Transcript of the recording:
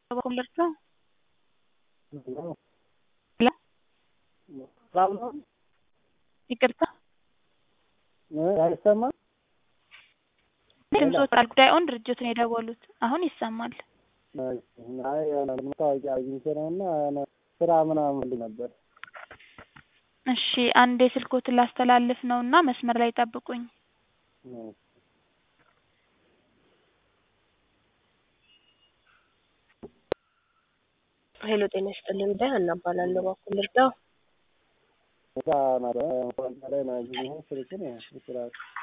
በኮምበርታ ሰላም ይቅርታ አይሰማም ድምጽ ወጣል ጉዳዩን ድርጅቱን የደወሉት አሁን ይሰማል አይ መታወቂያ አግኝቼ ነውና ስራ ምናምን ነበር እሺ አንዴ ስልኮትን ላስተላልፍ ነውና መስመር ላይ ጠብቁኝ ሄሎ ጤና ይስጥልኝ ደህና ባላለሁ በኩል ልርዳው ዛና ነው ወንጀል ላይ ነው ስልኩን ይችላል